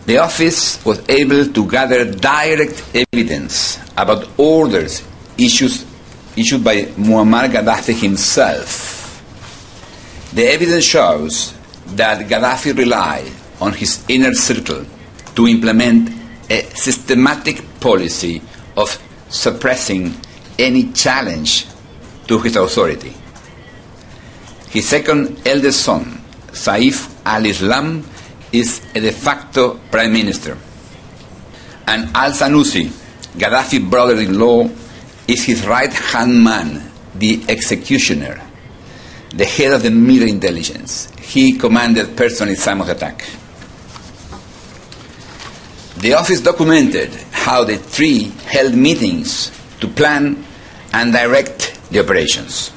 The office was able to gather direct evidence about orders issued by Muammar Gaddafi himself. The evidence shows that Gaddafi relied on his inner circle to implement a systematic policy of suppressing any challenge to his authority. His second eldest son, Saif al-Islam, is a de facto prime minister. And al-Sanusi, Gaddafi's brother-in-law, is his right-hand man, the executioner, the head of the military intelligence. He commanded personally some of the attack. The office documented how the three held meetings to plan and direct the operations.